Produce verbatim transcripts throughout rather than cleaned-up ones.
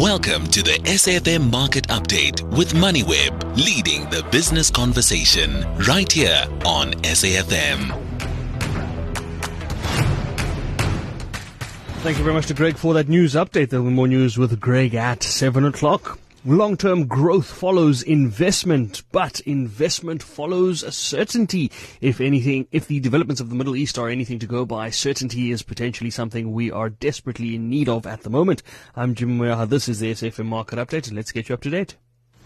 Welcome to the S A F M Market Update with MoneyWeb, leading the business conversation right here on S A F M. Thank you very much to Greg for that news update. There will be more news with Greg at seven o'clock. Long-term growth follows investment, but investment follows certainty. If anything, if the developments of the Middle East are anything to go by, certainty is potentially something we are desperately in need of at the moment. I'm Jim Moyaha. This is the S A F M Market Update, and let's get you up to date.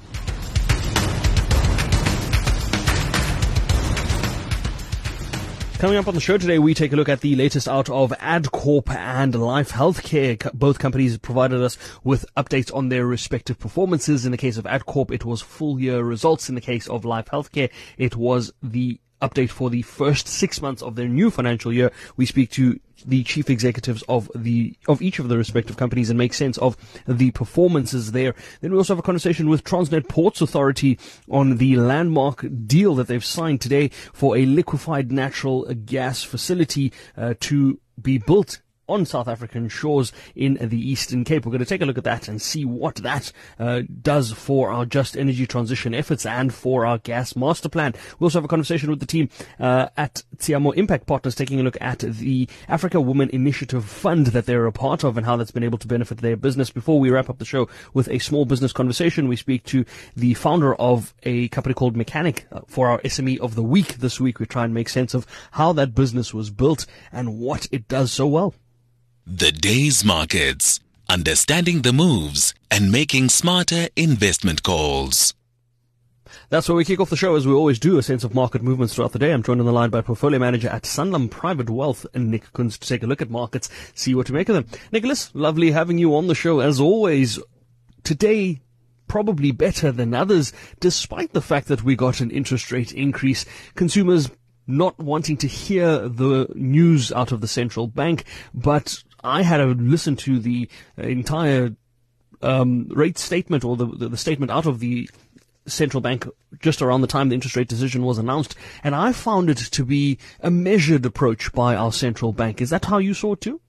Coming up on the show today, we take a look at the latest out of Adcorp and Life Healthcare. Both companies provided us with updates on their respective performances. In the case of Adcorp, it was full year results. In the case of Life Healthcare, it was the update for the first six months of their new financial year. We speak to the chief executives of the of each of the respective companies and make sense of the performances there. Then we also have a conversation with Transnet Ports Authority on the landmark deal that they've signed today for a liquefied natural gas facility uh, to be built on South African shores in the Eastern Cape. We're going to take a look at that and see what that uh, does for our just energy transition efforts and for our gas master plan. We also have a conversation with the team uh, at Tsiamo Impact Partners, taking a look at the Africa Women Initiative Fund that they're a part of and how that's been able to benefit their business. Before we wrap up the show with a small business conversation, we speak to the founder of a company called Mechanic uh, for our S M E of the week this week. We try and make sense of how that business was built and what it does so well. The day's markets, understanding the moves and making smarter investment calls. That's where we kick off the show, as we always do, a sense of market movements throughout the day. I'm joined on the line by portfolio manager at Sanlam Private Wealth, and Nick Kunz, to take a look at markets, see what to make of them. Nicholas, lovely having you on the show as always. Today, probably better than others, despite the fact that we got an interest rate increase. Consumers not wanting to hear the news out of the central bank, but I had to listen to the entire um, rate statement or the, the, the statement out of the central bank just around the time the interest rate decision was announced, and I found it to be a measured approach by our central bank. Is that how you saw it too?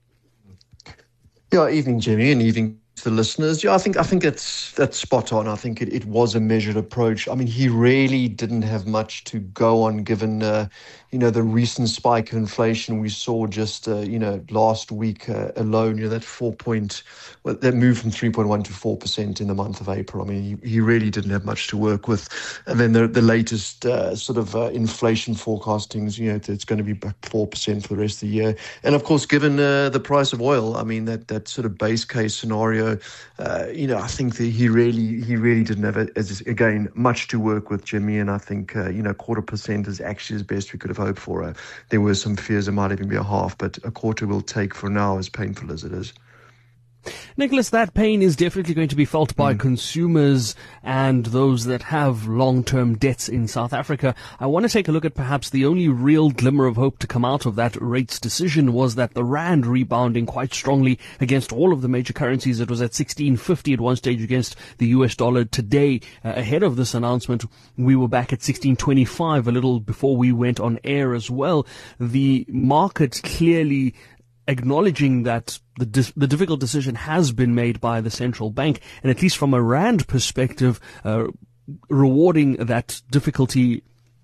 Yeah, evening, Jimmy, and evening to the listeners. Yeah, I think I think that's that's spot on. I think it, it was a measured approach. I mean, he really didn't have much to go on, given uh, you know the recent spike of inflation we saw just uh, you know last week uh, alone. You know that four point well, that moved from three point one to four percent in the month of April. I mean, he, he really didn't have much to work with. And then the the latest uh, sort of uh, inflation forecastings, you know, it's going to be back four percent for the rest of the year. And of course, given uh, the price of oil, I mean that that sort of base case scenario. Uh, you know, I think that he really, he really didn't have, as again, much to work with, Jimmy. And I think, uh, you know, quarter percent is actually as best we could have hoped for. Uh, there were some fears it might even be a half, but a quarter will take for now, as painful as it is. Nicholas, that pain is definitely going to be felt by mm. consumers and those that have long-term debts in South Africa. I want to take a look at perhaps the only real glimmer of hope to come out of that rates decision was that the rand rebounding quite strongly against all of the major currencies. It was at sixteen fifty at one stage against the U S dollar. Today, uh, ahead of this announcement, we were back at sixteen twenty-five a little before we went on air as well. The market clearly acknowledging that the dis- the difficult decision has been made by the central bank, and at least from a rand perspective, uh, rewarding that difficulty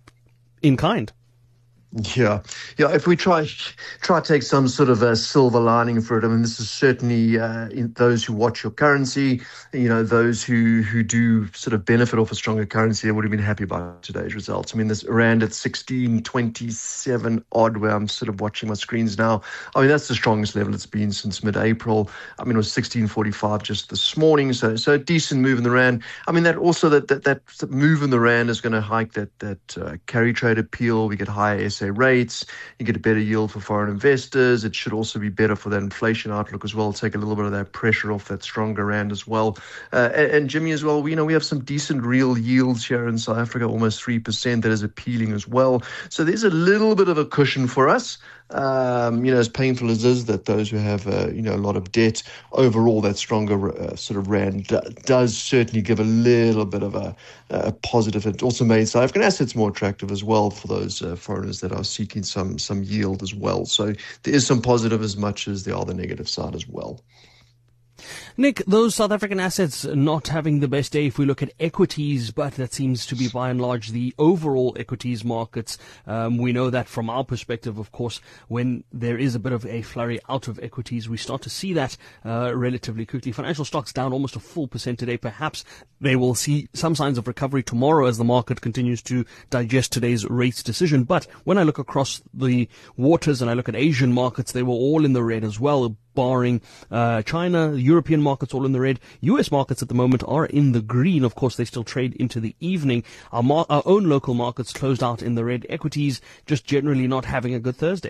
in kind. Yeah, yeah. If we try try to take some sort of a silver lining for it, I mean, this is certainly uh, in those who watch your currency, you know, those who, who do sort of benefit off a stronger currency, they would have been happy about today's results. I mean, this rand at sixteen twenty-seven odd, where I'm sort of watching my screens now. I mean, that's the strongest level it's been since mid-April. I mean, it was sixteen forty-five just this morning, so so a decent move in the rand. I mean, that also that that, that move in the rand is going to hike that that uh, carry trade appeal. We get higher S A rates, you get a better yield for foreign investors. It should also be better for that inflation outlook as well, take a little bit of that pressure off that stronger rand as well. Uh, and, and Jimmy as well, we, you know, we have some decent real yields here in South Africa, almost three percent. That is appealing as well. So there's a little bit of a cushion for us. Um, you know, as painful as it is that those who have, uh, you know, a lot of debt, overall that stronger uh, sort of rand d- does certainly give a little bit of a, a positive. It also made South African assets more attractive as well for those uh, foreigners that are seeking some some yield as well. So there is some positive as much as there are the negative side as well. Nick, those South African assets not having the best day if we look at equities, but that seems to be by and large the overall equities markets. Um, we know that from our perspective, of course, when there is a bit of a flurry out of equities, we start to see that uh, relatively quickly. Financial stocks down almost a full percent today. Perhaps they will see some signs of recovery tomorrow as the market continues to digest today's rates decision. But when I look across the waters and I look at Asian markets, they were all in the red as well, barring uh, China. European markets all in the red. U S markets at the moment are in the green. Of course, they still trade into the evening. Our, mar- our own local markets closed out in the red. Equities just generally not having a good Thursday.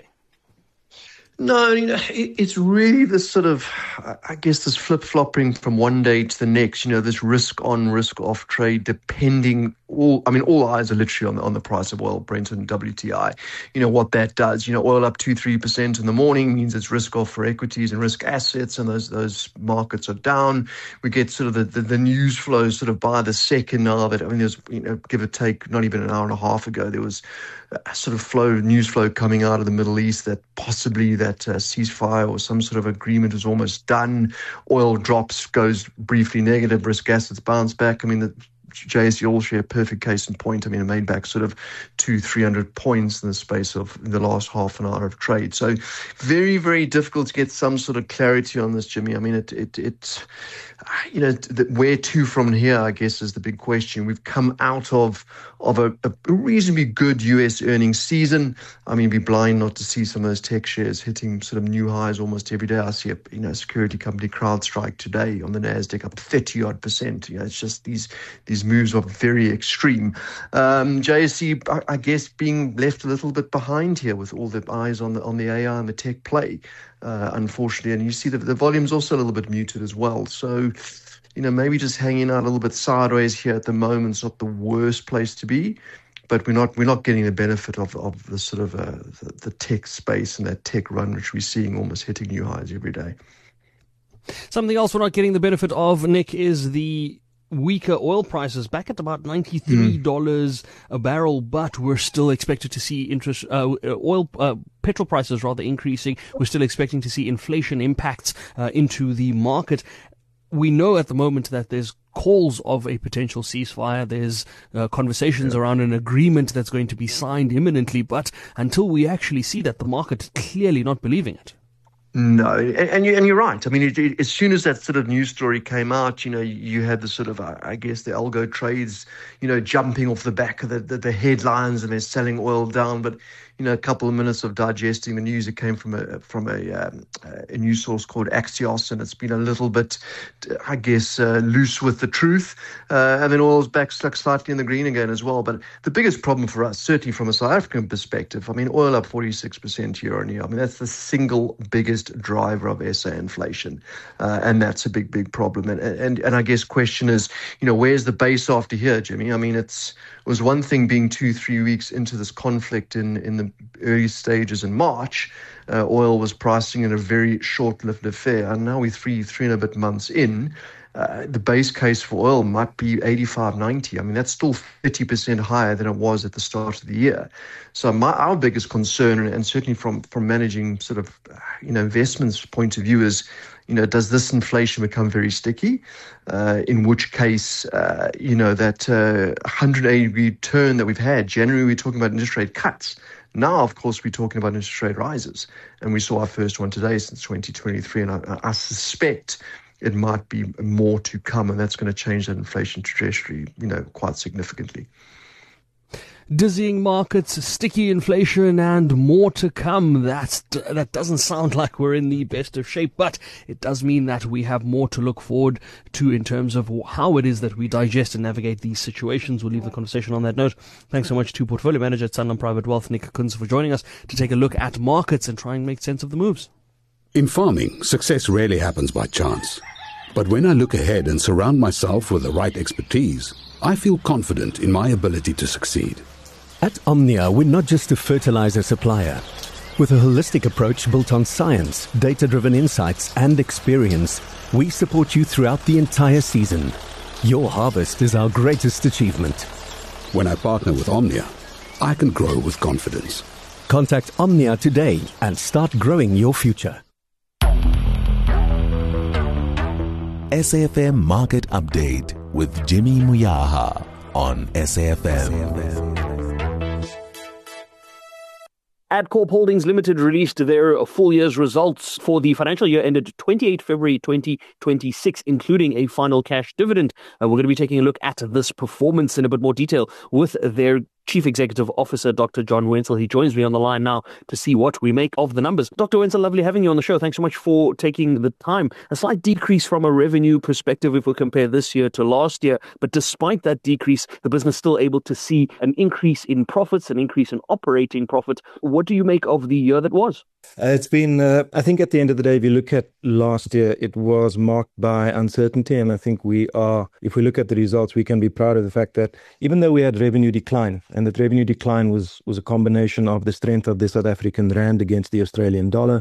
No, you know, it, it's really this sort of, I guess, this flip-flopping from one day to the next, you know, this risk-on, risk-off trade, depending, all, I mean, all eyes are literally on the, on the price of oil, Brent and W T I. You know, what that does, you know, oil up two, three percent in the morning means it's risk-off for equities and risk assets, and those those markets are down. We get sort of the, the, the news flow sort of by the second now that, I mean, there's, you know, give or take, not even an hour and a half ago, there was a sort of flow, news flow coming out of the Middle East that possibly that uh, ceasefire or some sort of agreement is almost done. Oil drops, goes briefly negative, risk assets bounce back. I mean, the J S E All Share, perfect case in point. I mean, it made back sort of two, three hundred points in the space of in the last half an hour of trade. So very, very difficult to get some sort of clarity on this, Jimmy. I mean, it, it, it you know, where to from here, I guess, is the big question. We've come out of of a, a reasonably good U S earnings season. I mean, be blind not to see some of those tech shares hitting sort of new highs almost every day. I see a you know security company CrowdStrike today on the Nasdaq up thirty odd percent. You know, it's just these these moves are very extreme. Um, J S E, I, I guess, being left a little bit behind here with all the eyes on the on the A I and the tech play, uh, unfortunately. And you see that the volume's also a little bit muted as well. So, you know, maybe just hanging out a little bit sideways here at the moment is not the worst place to be. But we're not we're not getting the benefit of, of the sort of uh, the, the tech space and that tech run, which we're seeing almost hitting new highs every day. Something else we're not getting the benefit of, Nick, is the weaker oil prices back at about ninety-three dollars mm. a barrel, but we're still expected to see interest uh, oil uh, petrol prices rather increasing. We're still expecting to see inflation impacts uh, into the market. We know at the moment that there's calls of a potential ceasefire. There's uh, conversations yeah. around an agreement that's going to be signed imminently, but until we actually see that, the market is clearly not believing it. No, and, you, and you're right. I mean, it, it, as soon as that sort of news story came out, you know, you had the sort of, I guess, the algo trades, you know, jumping off the back of the, the, the headlines, and they're selling oil down. But, you know, a couple of minutes of digesting the news, it came from a from a, um, a news source called Axios, and it's been a little bit, I guess, uh, loose with the truth. Uh, and then oil's back stuck slightly in the green again as well. But the biggest problem for us, certainly from a South African perspective, I mean, oil up forty-six percent year on year. I mean, that's the single biggest driver of S A inflation, uh, and that's a big, big problem. And, and and I guess question is, you know, where's the base after here, Jimmy? I mean, it's it was one thing being two, three weeks into this conflict in in the early stages in March. Uh, oil was pricing in a very short-lived affair, and now we're three, three and a bit months in. Uh, the base case for oil might be eighty-five, ninety. I mean, that's still thirty percent higher than it was at the start of the year. So my, our biggest concern, and, and certainly from, from managing sort of, you know, investments point of view is, you know, does this inflation become very sticky? Uh, in which case, uh, you know, that uh, one hundred eighty degree turn that we've had, January we're talking about interest rate cuts. Now, of course, we're talking about interest rate rises. And we saw our first one today since twenty twenty-three. And I, I suspect it might be more to come, and that's going to change that inflation trajectory, you know, quite significantly. Dizzying markets, sticky inflation, and more to come. That's, that doesn't sound like we're in the best of shape, but it does mean that we have more to look forward to in terms of how it is that we digest and navigate these situations. We'll leave the conversation on that note. Thanks so much to Portfolio Manager at Sanlam Private Wealth, Nick Kunz, for joining us to take a look at markets and try and make sense of the moves. In farming, success rarely happens by chance. But when I look ahead and surround myself with the right expertise, I feel confident in my ability to succeed. At Omnia, we're not just a fertilizer supplier. With a holistic approach built on science, data-driven insights, and experience, we support you throughout the entire season. Your harvest is our greatest achievement. When I partner with Omnia, I can grow with confidence. Contact Omnia today and start growing your future. S A F M Market Update with Jimmy Muyaha on S A F M. Adcorp Holdings Limited released their full year's results for the financial year ended twenty-eighth of February twenty twenty-six, including a final cash dividend. Uh, we're going to be taking a look at this performance in a bit more detail with their Chief Executive Officer, Doctor John Wenzel. He joins me on the line now to see what we make of the numbers. Doctor Wenzel, lovely having you on the show. Thanks so much for taking the time. A slight decrease from a revenue perspective if we compare this year to last year, but despite that decrease, the business still able to see an increase in profits, an increase in operating profit. What do you make of the year that was? Uh, it's been, uh, I think at the end of the day, if you look at last year, it was marked by uncertainty. And I think we are, if we look at the results, we can be proud of the fact that even though we had revenue decline, and that revenue decline was, was a combination of the strength of the South African rand against the Australian dollar,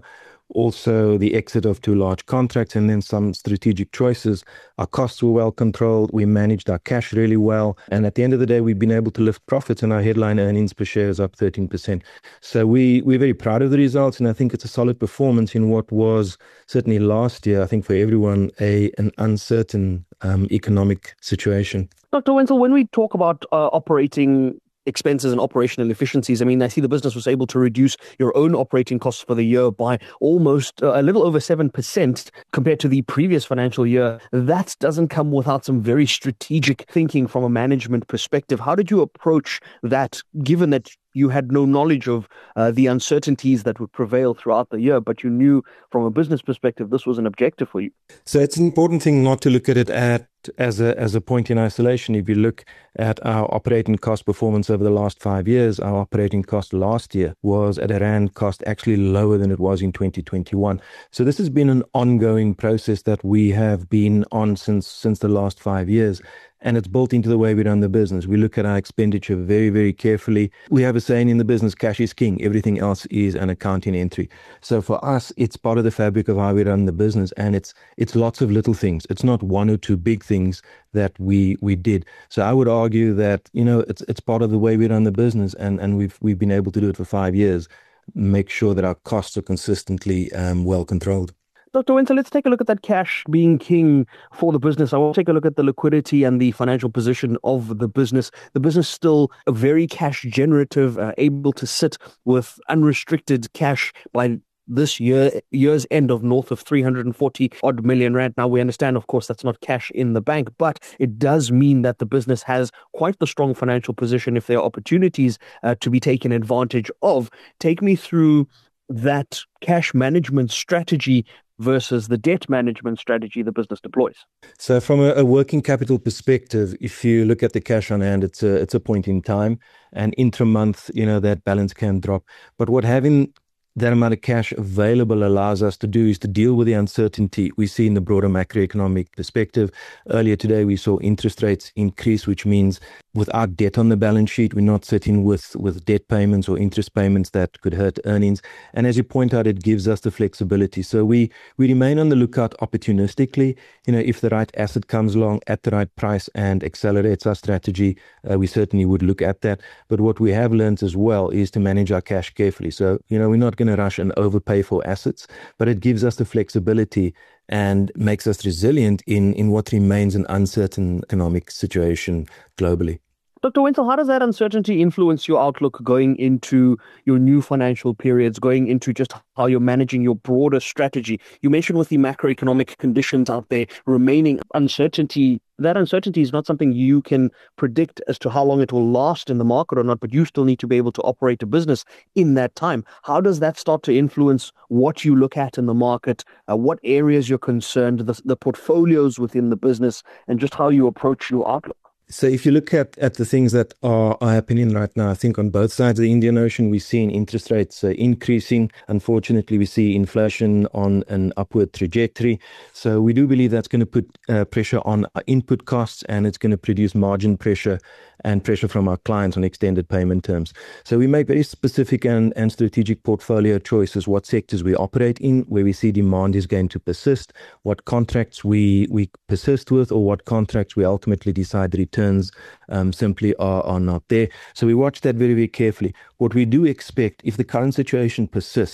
also the exit of two large contracts, and then some strategic choices. Our costs were well controlled. We managed our cash really well. And at the end of the day, we've been able to lift profits, and our headline earnings per share is up thirteen percent. So we, we're very proud of the results. And I think it's a solid performance in what was certainly last year, I think for everyone, a an uncertain um, economic situation. Doctor Wenzel, when we talk about uh, operating expenses and operational efficiencies, I mean, I see the business was able to reduce your own operating costs for the year by almost uh, a little over seven percent compared to the previous financial year. That doesn't come without some very strategic thinking from a management perspective. How did you approach that, given that you had no knowledge of uh, the uncertainties that would prevail throughout the year, but you knew from a business perspective this was an objective for you? So it's an important thing not to look at it at as a as a point in isolation. If you look at our operating cost performance over the last five years, our operating cost last year was at a rand cost actually lower than it was in twenty twenty-one. So this has been an ongoing process that we have been on since since the last five years. And it's built into the way we run the business. We look at our expenditure very, very carefully. We have a saying in the business, cash is king. Everything else is an accounting entry. So for us, it's part of the fabric of how we run the business. And it's it's lots of little things. It's not one or two big things that we we did. So I would argue that, you know, it's it's part of the way we run the business. And, and we've we've been able to do it for five years. Make sure that our costs are consistently um, well controlled. Doctor Wenzel, let's take a look at that cash being king for the business. I will take a look at the liquidity and the financial position of the business. The business still very cash generative, uh, able to sit with unrestricted cash by this year, year's end of north of three hundred forty odd million rand. Now, we understand, of course, that's not cash in the bank, but it does mean that the business has quite the strong financial position if there are opportunities uh, to be taken advantage of. Take me through that cash management strategy versus the debt management strategy the business deploys. So from a, a working capital perspective, if you look at the cash on hand, it's a, it's a point in time, and intra-month, you know, that balance can drop. But what having that amount of cash available allows us to do is to deal with the uncertainty we see in the broader macroeconomic perspective. Earlier today, we saw interest rates increase, which means without debt on the balance sheet, we're not sitting with, with debt payments or interest payments that could hurt earnings. And as you point out, it gives us the flexibility. So we, we remain on the lookout opportunistically. You know, if the right asset comes along at the right price and accelerates our strategy, uh, we certainly would look at that. But what we have learned as well is to manage our cash carefully. So, you know, we're not going to rush and overpay for assets, but it gives us the flexibility and makes us resilient in, in what remains an uncertain economic situation globally. Doctor Wenzel, how does that uncertainty influence your outlook going into your new financial periods, going into just how you're managing your broader strategy? You mentioned with the macroeconomic conditions out there remaining uncertainty, that uncertainty is not something you can predict as to how long it will last in the market or not, but you still need to be able to operate a business in that time. How does that start to influence what you look at in the market, uh, what areas you're concerned, the, the portfolios within the business, and just how you approach your outlook? So if you look at, at the things that are, are happening right now, I think on both sides of the Indian Ocean, we're seeing interest rates uh, increasing. Unfortunately, we see inflation on an upward trajectory. So we do believe that's going to put uh, pressure on our input costs, and it's going to produce margin pressure and pressure from our clients on extended payment terms. So we make very specific and, and strategic portfolio choices, what sectors we operate in, where we see demand is going to persist, what contracts we, we persist with, or what contracts we ultimately decide the returns um, simply are, are not there. So we watch that very, very carefully. What we do expect, if the current situation persists,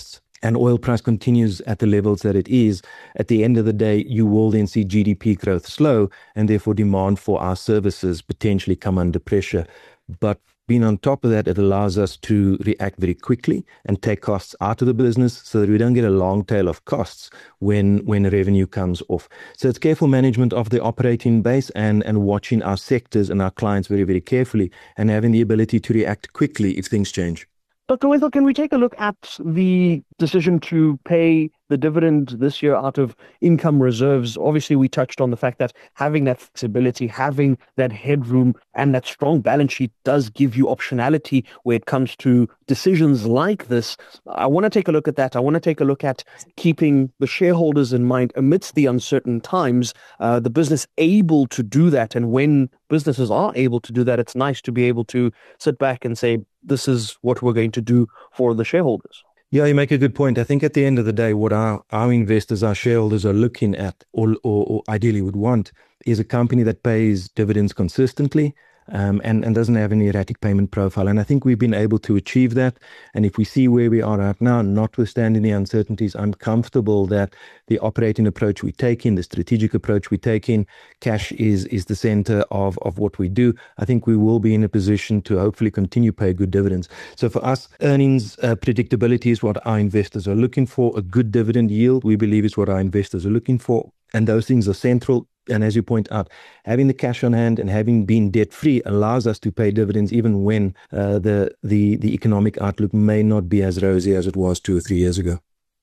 and oil price continues at the levels that it is, at the end of the day, you will then see G D P growth slow, and therefore demand for our services potentially come under pressure. But being on top of that, it allows us to react very quickly and take costs out of the business so that we don't get a long tail of costs when when revenue comes off. So it's careful management of the operating base and, and watching our sectors and our clients very, very carefully and having the ability to react quickly if things change. Doctor Wenzel, can we take a look at the decision to pay the dividend this year out of income reserves? Obviously, we touched on the fact that having that flexibility, having that headroom and that strong balance sheet does give you optionality where it comes to decisions like this. I want to take a look at that. I want to take a look at keeping the shareholders in mind amidst the uncertain times, uh, the business able to do that. And when businesses are able to do that, it's nice to be able to sit back and say, this is what we're going to do for the shareholders. Yeah, you make a good point. I think at the end of the day, what our, our investors, our shareholders are looking at or, or, or ideally would want is a company that pays dividends consistently, Um, and, and doesn't have any erratic payment profile. And I think we've been able to achieve that. And if we see where we are right now, notwithstanding the uncertainties, I'm comfortable that the operating approach we take in, the strategic approach we take in, cash is is the center of, of what we do. I think we will be in a position to hopefully continue pay good dividends. So for us, earnings uh, predictability is what our investors are looking for. A good dividend yield, we believe, is what our investors are looking for. And those things are central. And as you point out, having the cash on hand and having been debt-free allows us to pay dividends even when uh, the, the, the economic outlook may not be as rosy as it was two or three years ago.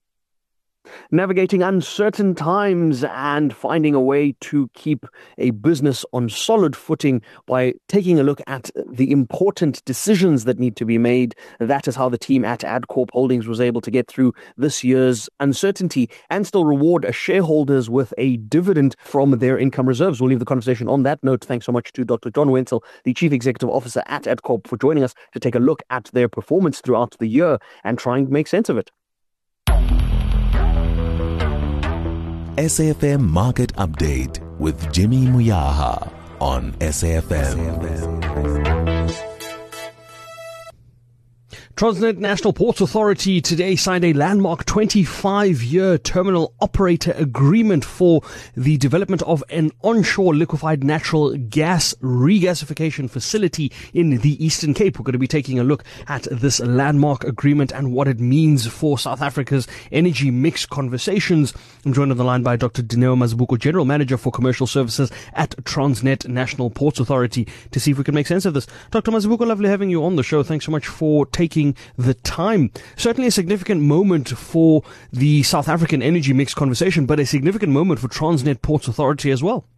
Navigating uncertain times and finding a way to keep a business on solid footing by taking a look at the important decisions that need to be made. That is how the team at Adcorp Holdings was able to get through this year's uncertainty and still reward shareholders with a dividend from their income reserves. We'll leave the conversation on that note. Thanks so much to Doctor John Wenzel, the Chief Executive Officer at Adcorp, for joining us to take a look at their performance throughout the year and try and make sense of it. S A F M Market Update with Jimmy Muyaha on S A F M. Transnet National Ports Authority today signed a landmark twenty-five year terminal operator agreement for the development of an onshore liquefied natural gas regasification facility in the Eastern Cape. We're going to be taking a look at this landmark agreement and what it means for South Africa's energy mix conversations. I'm joined on the line by Doctor Dineo Mazibuko, General Manager for Commercial Services at Transnet National Ports Authority, to see if we can make sense of this. Doctor Mazibuko, lovely having you on the show. Thanks so much for taking the time. Certainly a significant moment for the South African energy mix conversation, but a significant moment for Transnet Ports Authority as well.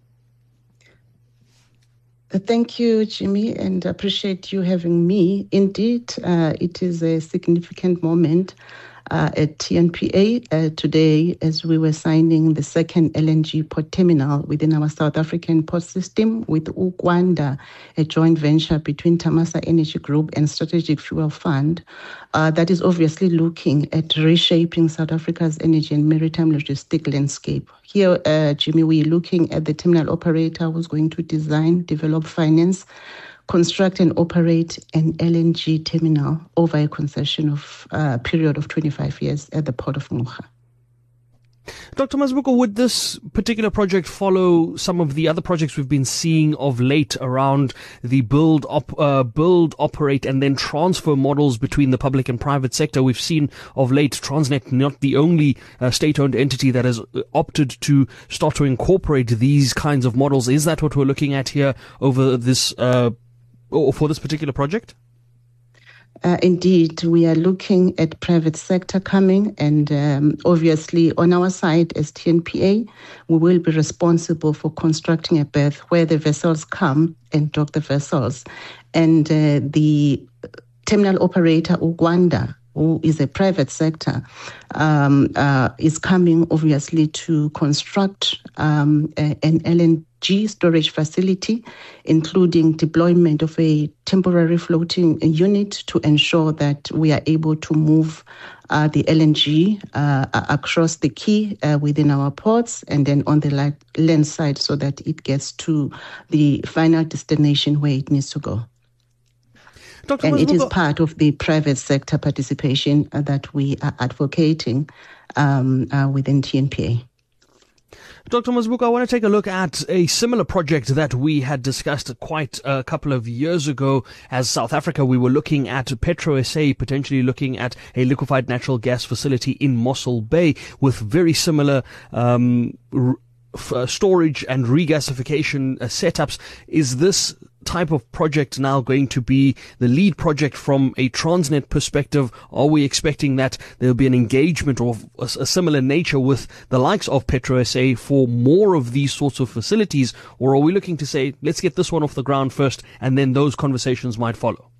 Thank you, Jimmy, and appreciate you having me. Indeed, uh, it is a significant moment uh, at T N P A uh, today as we were signing the second L N G port terminal within our South African port system with Ukwanda, a joint venture between Tamasa Energy Group and Strategic Fuel Fund uh, that is obviously looking at reshaping South Africa's energy and maritime logistic landscape. Here, uh, Jimmy, we're looking at the terminal operator who's going to design, develop, finance, construct and operate an L N G terminal over a concession of uh, period of twenty-five years at the Port of Ngqura. Doctor Mazibuko, would this particular project follow some of the other projects we've been seeing of late around the build, op, uh, build, operate, and then transfer models between the public and private sector? We've seen of late Transnet not the only uh, state-owned entity that has opted to start to incorporate these kinds of models. Is that what we're looking at here over this, uh, or for this particular project? Uh, indeed, we are looking at private sector coming, and um, obviously on our side as T N P A, we will be responsible for constructing a berth where the vessels come and dock the vessels. And uh, the terminal operator, Uganda, who is a private sector, um, uh, is coming obviously to construct um, a, an L N G storage facility, including deployment of a temporary floating unit to ensure that we are able to move uh, the L N G uh, across the quay uh, within our ports and then on the land side so that it gets to the final destination where it needs to go. Doctor And Mazibuko, it is part of the private sector participation uh, that we are advocating um, uh, within T N P A. Doctor Mazibuko, I want to take a look at a similar project that we had discussed quite a couple of years ago as South Africa. We were looking at PetroSA potentially looking at a liquefied natural gas facility in Mossel Bay with very similar um, r- f- uh, storage and regasification uh, setups. Is this type of project now going to be the lead project from a Transnet perspective? Are we expecting that there'll be an engagement of a, a similar nature with the likes of PetroSA for more of these sorts of facilities? Or are we looking to say, let's get this one off the ground first and then those conversations might follow?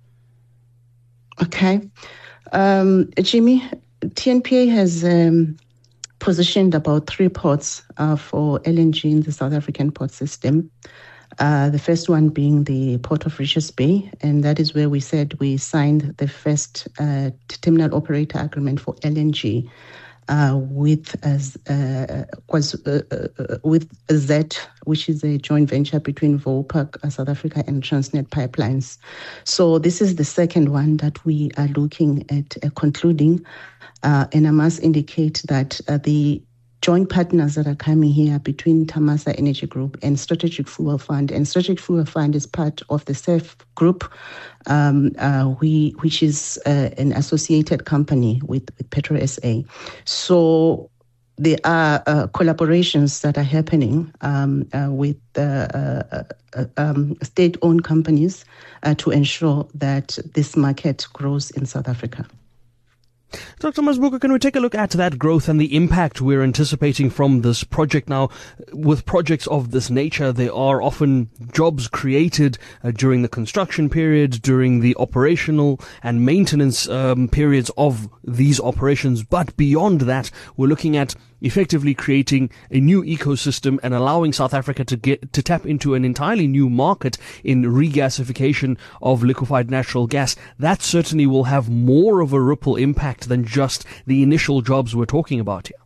Okay. Um, Jimmy, T N P A has um, positioned about three ports uh, for L N G in the South African port system. Uh, the first one being the Port of Richards Bay, and that is where we said we signed the first uh, terminal operator agreement for L N G uh, with as uh, was uh, uh, with Z, which is a joint venture between Vopak uh, South Africa and Transnet Pipelines. So this is the second one that we are looking at uh, concluding, uh, and I must indicate that uh, the joint partners that are coming here between Tamasa Energy Group and Strategic Fuel Fund, and Strategic Fuel Fund is part of the S E F group, um, uh, we, which is uh, an associated company with, with PetroSA. So there are uh, collaborations that are happening um, uh, with uh, uh, uh, um, state-owned companies uh, to ensure that this market grows in South Africa. Doctor Mazibuko, can we take a look at that growth and the impact we're anticipating from this project now? With projects of this nature, there are often jobs created uh, during the construction period, during the operational and maintenance um, periods of these operations. But beyond that, we're looking at effectively creating a new ecosystem and allowing South Africa to get to tap into an entirely new market in regasification of liquefied natural gas. That certainly will have more of a ripple impact than just the initial jobs we're talking about here.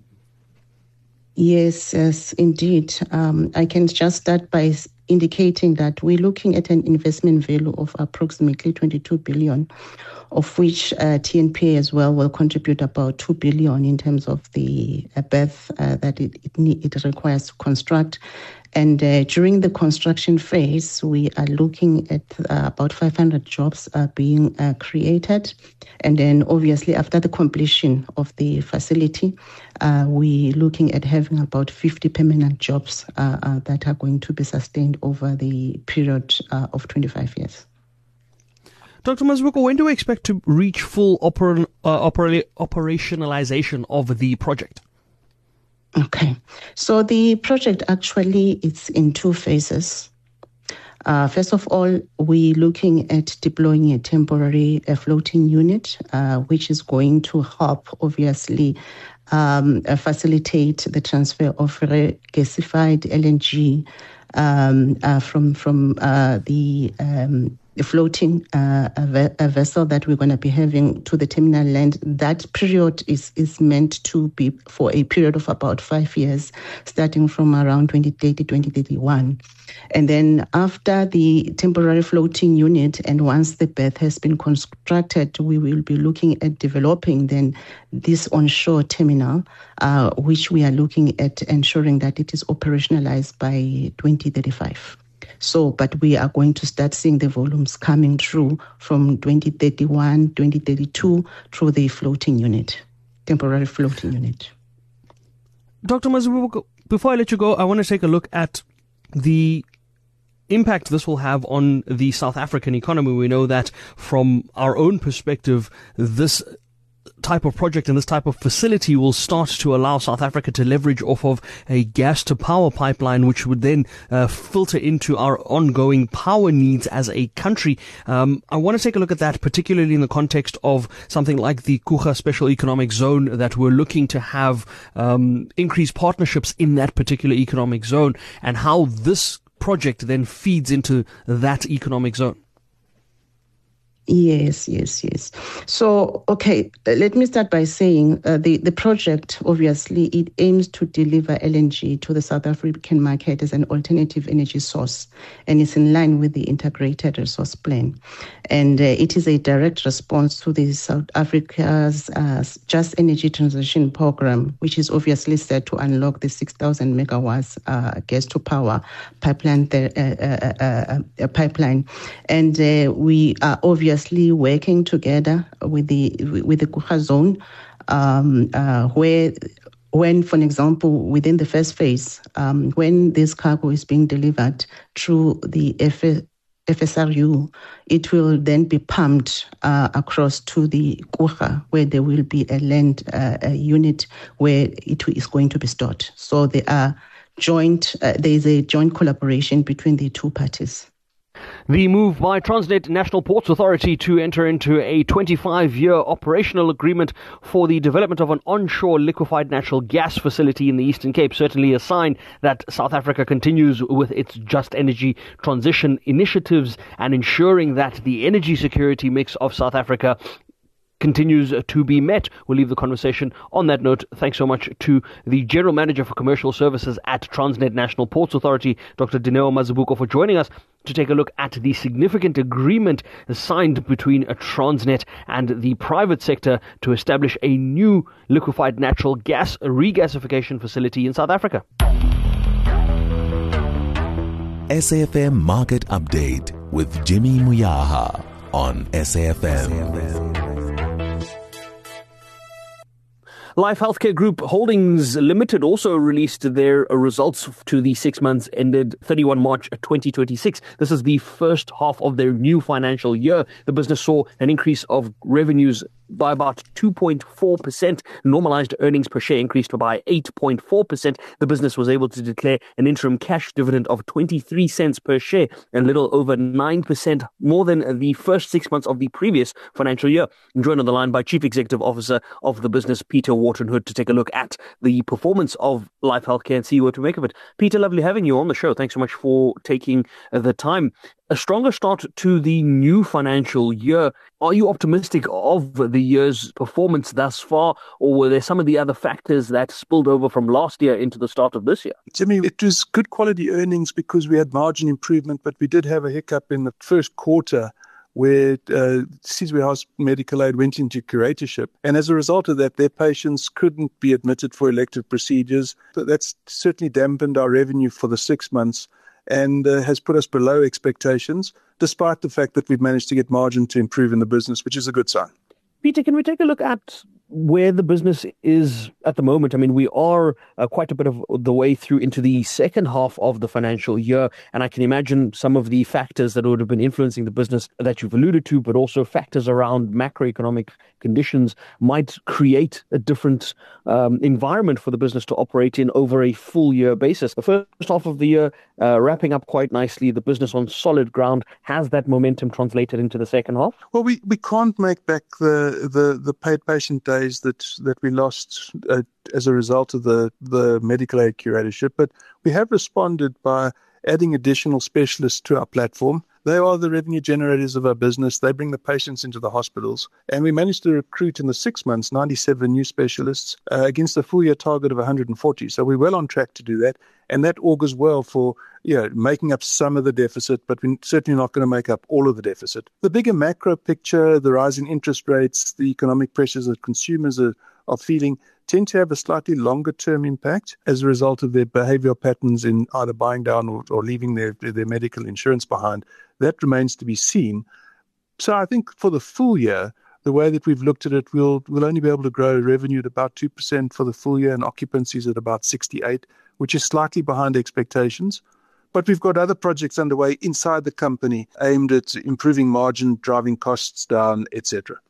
Yes, yes, indeed. Um, I can just start by indicating that we're looking at an investment value of approximately twenty-two billion, of which uh, T N P A as well will contribute about two billion in terms of the uh, berth uh, that it, it, need, it requires to construct. And uh, during the construction phase, we are looking at uh, about five hundred jobs uh, being uh, created. And then obviously after the completion of the facility, uh, we're looking at having about fifty permanent jobs uh, uh, that are going to be sustained over the period uh, of twenty-five years. Doctor Mazibuko, when do we expect to reach full oper- uh, oper- operationalization of the project? Okay, so the project actually it's in two phases. Uh, first of all, we're looking at deploying a temporary uh, floating unit, uh, which is going to help, obviously, um, uh, facilitate the transfer of regasified L N G um, uh, from from uh, the um, the floating uh, a, ve- a vessel that we're going to be having to the terminal land. That period is, is meant to be for a period of about five years, starting from around twenty thirty, twenty thirty-one. And then after the temporary floating unit, and once the berth has been constructed, we will be looking at developing then this onshore terminal, uh, which we are looking at ensuring that it is operationalized by twenty thirty-five. So, but we are going to start seeing the volumes coming through from twenty thirty-one, twenty thirty-two through the floating unit, temporary floating unit. Doctor Mazibuko, before I let you go, I want to take a look at the impact this will have on the South African economy. We know that from our own perspective, this type of project and this type of facility will start to allow South Africa to leverage off of a gas to power pipeline, which would then uh, filter into our ongoing power needs as a country. Um, I want to take a look at that, particularly in the context of something like the Kucha Special Economic Zone, that we're looking to have um, increased partnerships in that particular economic zone, and how this project then feeds into that economic zone. Yes, yes, yes. So, okay, let me start by saying uh, the, the project, obviously, it aims to deliver L N G to the South African market as an alternative energy source, and it's in line with the Integrated Resource Plan. And uh, it is a direct response to the South Africa's uh, Just Energy Transition Program, which is obviously set to unlock the six thousand megawatts uh, gas-to-power pipeline, uh, uh, uh, uh, pipeline. And uh, we are obviously working together with the with the Guga zone, um, uh, where, when, for example, within the first phase, um, when this cargo is being delivered through the F S R U, it will then be pumped uh, across to the Guga, where there will be a land uh, a unit where it is going to be stored. So there are joint. Uh, there is a joint collaboration between the two parties. The move by Transnet National Ports Authority to enter into a twenty-five-year operational agreement for the development of an onshore liquefied natural gas facility in the Eastern Cape, certainly a sign that South Africa continues with its just energy transition initiatives and ensuring that the energy security mix of South Africa continues to be met. We'll leave the conversation on that note. Thanks so much to the General Manager for Commercial Services at Transnet National Ports Authority, Doctor Dineo Mazibuko, for joining us to take a look at the significant agreement signed between Transnet and the private sector to establish a new liquefied natural gas regasification facility in South Africa. S A F M Market Update with Jimmy Muyaha on S A F M. Life Healthcare Group Holdings Limited also released their results to the six months ended thirty-first of March twenty twenty-six. This is the first half of their new financial year. The business saw an increase of revenues by about two point four percent. Normalized earnings per share increased by eight point four percent. The business was able to declare an interim cash dividend of twenty-three cents per share, a little over nine percent more than the first six months of the previous financial year. I'm joined on the line by Chief Executive Officer of the business, Peter Wharton-Hood, to take a look at the performance of Life Healthcare and see what to make of it. Peter, lovely having you on the show. Thanks so much for taking the time. A stronger start to the new financial year. Are you optimistic of the year's performance thus far, or were there some of the other factors that spilled over from last year into the start of this year? Jimmy, it was good quality earnings because we had margin improvement, but we did have a hiccup in the first quarter where uh, Sizwe House Medical Aid went into curatorship. And as a result of that, their patients couldn't be admitted for elective procedures. That's certainly dampened our revenue for the six months. And uh, has put us below expectations, despite the fact that we've managed to get margin to improve in the business, which is a good sign. Peter, can we take a look at where the business is at the moment? I mean, we are uh, quite a bit of the way through into the second half of the financial year, and I can imagine some of the factors that would have been influencing the business that you've alluded to, but also factors around macroeconomic conditions might create a different um, environment for the business to operate in over a full year basis. The first half of the year uh, wrapping up quite nicely, the business on solid ground. Has that momentum translated into the second half? Well, we, we can't make back the, the, the paid patient days that, that we lost uh, as a result of the, the medical aid curatorship, but we have responded by adding additional specialists to our platform. They are the revenue generators of our business. They bring the patients into the hospitals. And we managed to recruit in the six months ninety-seven new specialists uh, against a full year target of one hundred forty. So we're well on track to do that. And that augurs well for you know, making up some of the deficit, but we're certainly not going to make up all of the deficit. The bigger macro picture, the rising interest rates, the economic pressures that consumers are, are feeling tend to have a slightly longer term impact as a result of their behavioral patterns in either buying down or, or leaving their, their medical insurance behind. That remains to be seen. So I think for the full year, the way that we've looked at it, we'll, we'll only be able to grow revenue at about two percent for the full year and occupancies at about sixty-eight, which is slightly behind expectations. But we've got other projects underway inside the company aimed at improving margin, driving costs down, et cetera.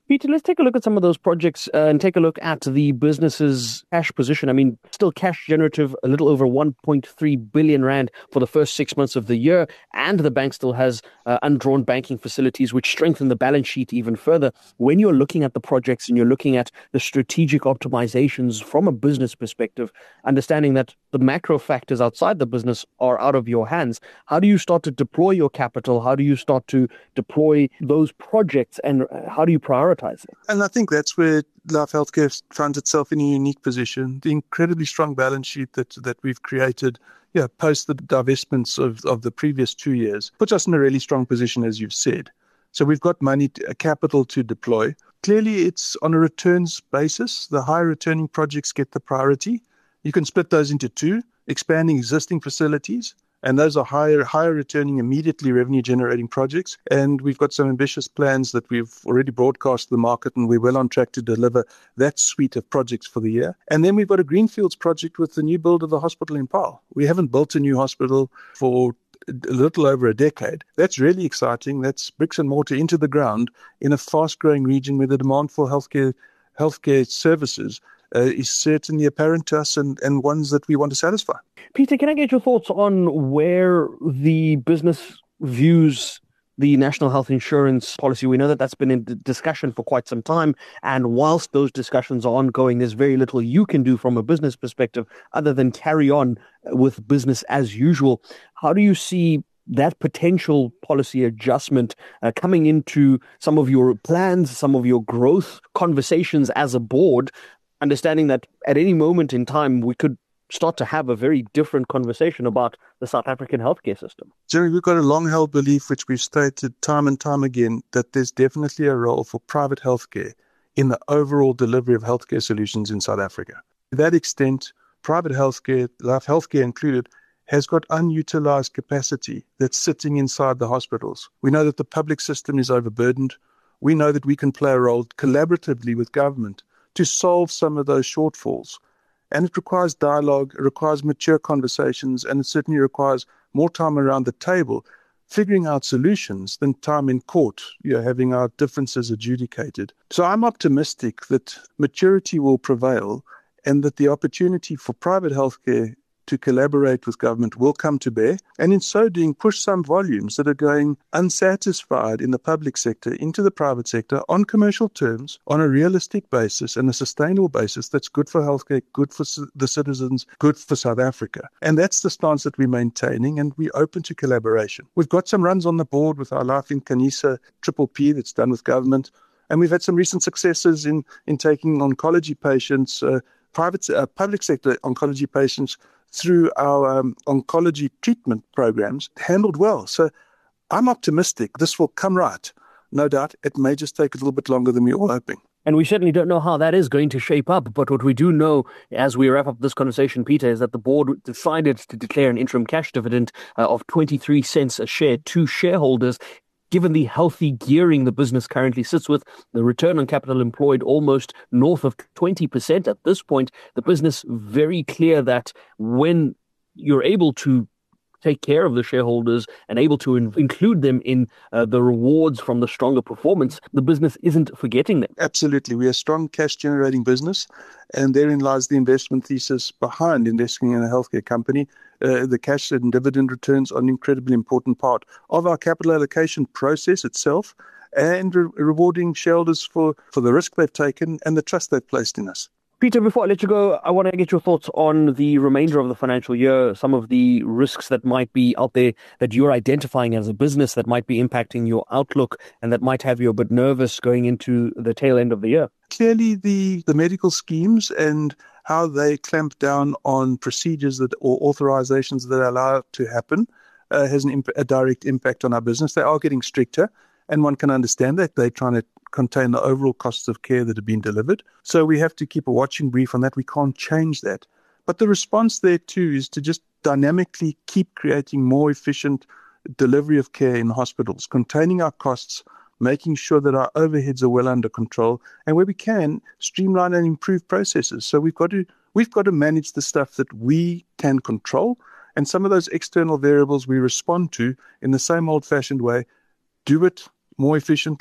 Peter, let's take a look at some of those projects uh, and take a look at the business's cash position. I mean, still cash generative, a little over one point three billion rand for the first six months of the year. And the bank still has uh, undrawn banking facilities, which strengthen the balance sheet even further. When you're looking at the projects and you're looking at the strategic optimizations from a business perspective, understanding that the macro factors outside the business are out of your hands, how do you start to deploy your capital? How do you start to deploy those projects, and how do you prioritize it? And I think that's where Life Healthcare finds itself in a unique position. The incredibly strong balance sheet that that we've created, yeah, post the divestments of, of the previous two years, puts us in a really strong position, as you've said. So we've got money, to, capital to deploy. Clearly, it's on a returns basis. The high returning projects get the priority. You can split those into two: expanding existing facilities, and those are higher, higher returning, immediately revenue generating projects. And we've got some ambitious plans that we've already broadcast to the market, and we're well on track to deliver that suite of projects for the year. And then we've got a Greenfields project with the new build of the hospital in Paarl. We haven't built a new hospital for a little over a decade. That's really exciting. That's bricks and mortar into the ground in a fast-growing region where the demand for healthcare healthcare services uh, is certainly apparent to us, and, and ones that we want to satisfy. Peter, can I get your thoughts on where the business views the national health insurance policy? We know that that's been in discussion for quite some time, and whilst those discussions are ongoing, there's very little you can do from a business perspective other than carry on with business as usual. How do you see that potential policy adjustment uh, coming into some of your plans, some of your growth conversations as a board, understanding that at any moment in time we could start to have a very different conversation about the South African healthcare system? Jerry, we've got a long-held belief, which we've stated time and time again, that there's definitely a role for private healthcare in the overall delivery of healthcare solutions in South Africa. To that extent, private healthcare, Life Healthcare included, has got unutilized capacity that's sitting inside the hospitals. We know that the public system is overburdened. We know that we can play a role collaboratively with government to solve some of those shortfalls. And it requires dialogue, it requires mature conversations, and it certainly requires more time around the table, figuring out solutions than time in court, you know, having our differences adjudicated. So I'm optimistic that maturity will prevail, and that the opportunity for private healthcare to collaborate with government will come to bear, and in so doing push some volumes that are going unsatisfied in the public sector into the private sector on commercial terms, on a realistic basis and a sustainable basis that's good for healthcare, good for the citizens, good for South Africa. And that's the stance that we're maintaining, and we're open to collaboration. We've got some runs on the board with our Life in Kanisa Triple P that's done with government, and we've had some recent successes in, in taking oncology patients, uh, private, uh, public sector oncology patients through our um, oncology treatment programs, handled well. So I'm optimistic this will come right. No doubt it may just take a little bit longer than we were hoping. And we certainly don't know how that is going to shape up. But what we do know, as we wrap up this conversation, Peter, is that the board decided to declare an interim cash dividend uh, of twenty-three cents a share to shareholders. Given the healthy gearing the business currently sits with, the return on capital employed almost north of twenty percent at this point, the business very clear that when you're able to take care of the shareholders and able to in- include them in uh, the rewards from the stronger performance, the business isn't forgetting them. Absolutely. We're a strong cash-generating business, and therein lies the investment thesis behind investing in a healthcare company. Uh, the cash and dividend returns are an incredibly important part of our capital allocation process itself, and re- rewarding shareholders for, for the risk they've taken and the trust they've placed in us. Peter, before I let you go, I want to get your thoughts on the remainder of the financial year, some of the risks that might be out there that you're identifying as a business that might be impacting your outlook and that might have you a bit nervous going into the tail end of the year. Clearly, the, the medical schemes and how they clamp down on procedures that or authorizations that are allowed to happen uh, has an imp- a direct impact on our business. They are getting stricter, and one can understand that. They're trying to contain the overall costs of care that have been delivered. So we have to keep a watching brief on that. We can't change that. But the response there too is to just dynamically keep creating more efficient delivery of care in hospitals, containing our costs, making sure that our overheads are well under control, and where we can, streamline and improve processes. So we've got to we've got to manage the stuff that we can control, and some of those external variables we respond to in the same old-fashioned way, do it more efficiently,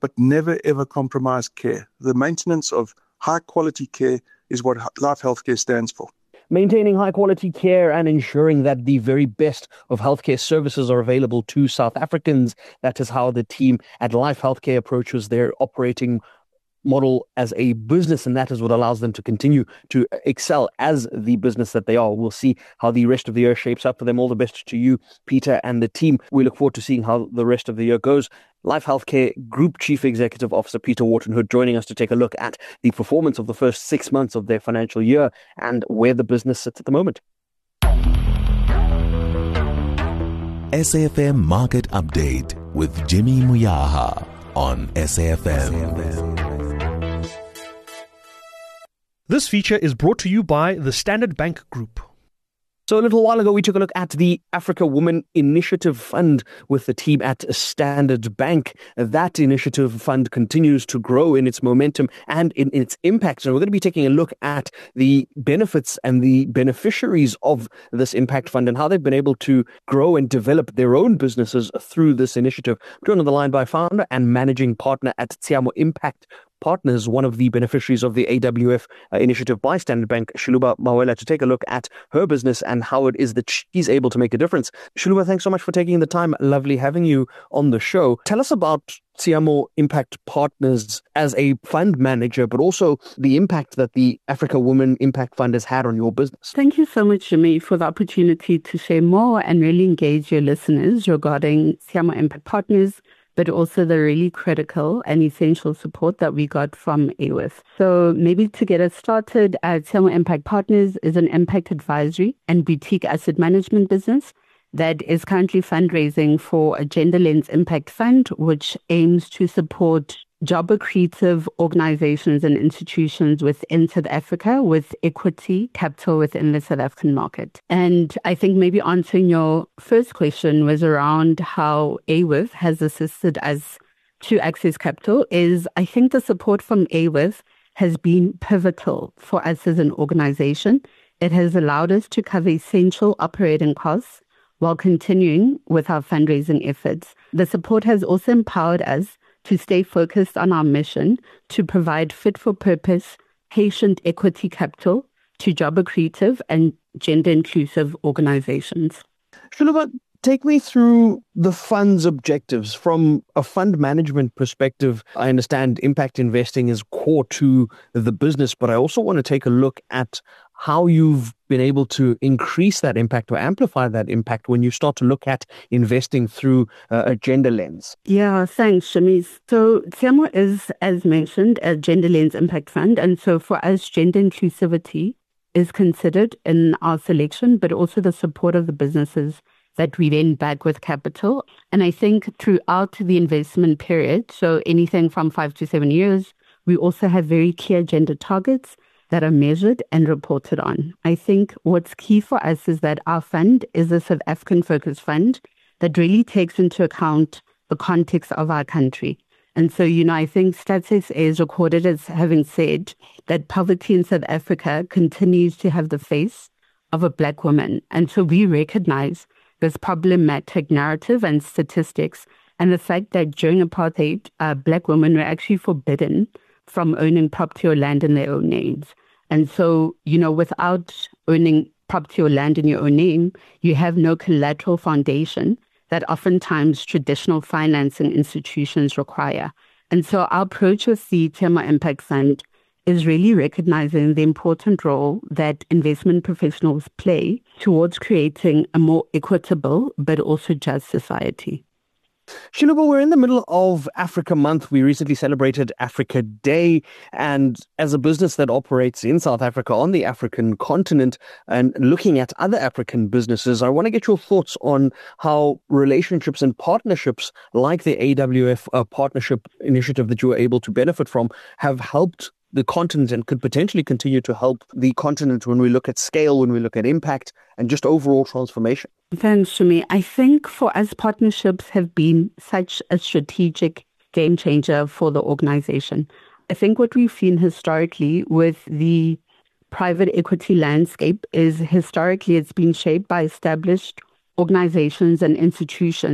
but never ever compromise care. The maintenance of high quality care is what Life Healthcare stands for. Maintaining high quality care and ensuring that the very best of healthcare services are available to South Africans. That is how the team at Life Healthcare approaches their operating model as a business, and that is what allows them to continue to excel as the business that they are. We'll see how the rest of the year shapes up for them. All the best to you, Peter, and the team. We look forward to seeing how the rest of the year goes. Life Healthcare Group Chief Executive Officer Peter Wharton-Hood joining us to take a look at the performance of the first six months of their financial year and where the business sits at the moment. S A F M Market Update with Jimmy Muyaha on S A F M. This feature is brought to you by the Standard Bank Group. So a little while ago, we took a look at the Africa Women Initiative Fund with the team at Standard Bank. That initiative fund continues to grow in its momentum and in its impact. And we're going to be taking a look at the benefits and the beneficiaries of this impact fund and how they've been able to grow and develop their own businesses through this initiative. Joined on the line by founder and managing partner at Tsiamo Impact Partners, one of the beneficiaries of the A W F uh, initiative by Standard Bank, Shuluba Mawela, to take a look at her business and how it is that she's able to make a difference. Shuluba, thanks so much for taking the time. Lovely having you on the show. Tell us about Tsiamo Impact Partners as a fund manager, but also the impact that the Africa Women Impact Fund has had on your business. Thank you so much, Jimmy, for the opportunity to share more and really engage your listeners regarding Tsiamo Impact Partners, but also the really critical and essential support that we got from A W F. So maybe to get us started, uh, Tsiamo Impact Partners is an impact advisory and boutique asset management business that is currently fundraising for a Gender Lens Impact Fund, which aims to support job-accretive organizations and institutions within South Africa with equity capital within the South African market. And I think maybe answering your first question was around how A W F has assisted us to access capital is I think the support from A W F has been pivotal for us as an organization. It has allowed us to cover essential operating costs while continuing with our fundraising efforts. The support has also empowered us to stay focused on our mission to provide fit-for-purpose patient equity capital to job-accretive and gender-inclusive organizations. Shuluba, take me through the fund's objectives. From a fund management perspective, I understand impact investing is core to the business, but I also want to take a look at how you've been able to increase that impact or amplify that impact when you start to look at investing through uh, a gender lens. Yeah, thanks, Shamiz. So Tsiamo is, as mentioned, a gender lens impact fund. And so for us, gender inclusivity is considered in our selection, but also the support of the businesses that we then back with capital. And I think throughout the investment period, so anything from five to seven years, we also have very clear gender targets that are measured and reported on. I think what's key for us is that our fund is a South African-focused fund that really takes into account the context of our country. And so, you know, I think Stats S A is recorded as having said that poverty in South Africa continues to have the face of a Black woman. And so we recognize this problematic narrative and statistics and the fact that during apartheid, uh, Black women were actually forbidden from owning property or land in their own names. And so, you know, without owning property or land in your own name, you have no collateral foundation that oftentimes traditional financing institutions require. And so our approach with the Tsiamo Impact Fund is really recognizing the important role that investment professionals play towards creating a more equitable but also just society. Shuluba, we're in the middle of Africa Month. We recently celebrated Africa Day. And as a business that operates in South Africa on the African continent and looking at other African businesses, I want to get your thoughts on how relationships and partnerships like the A W F uh, partnership initiative that you were able to benefit from have helped the continent and could potentially continue to help the continent when we look at scale, when we look at impact and just overall transformation. Thanks, Shumi. I think for us, partnerships have been such a strategic game changer for the organization. I think what we've seen historically with the private equity landscape is historically it's been shaped by established organizations and institutions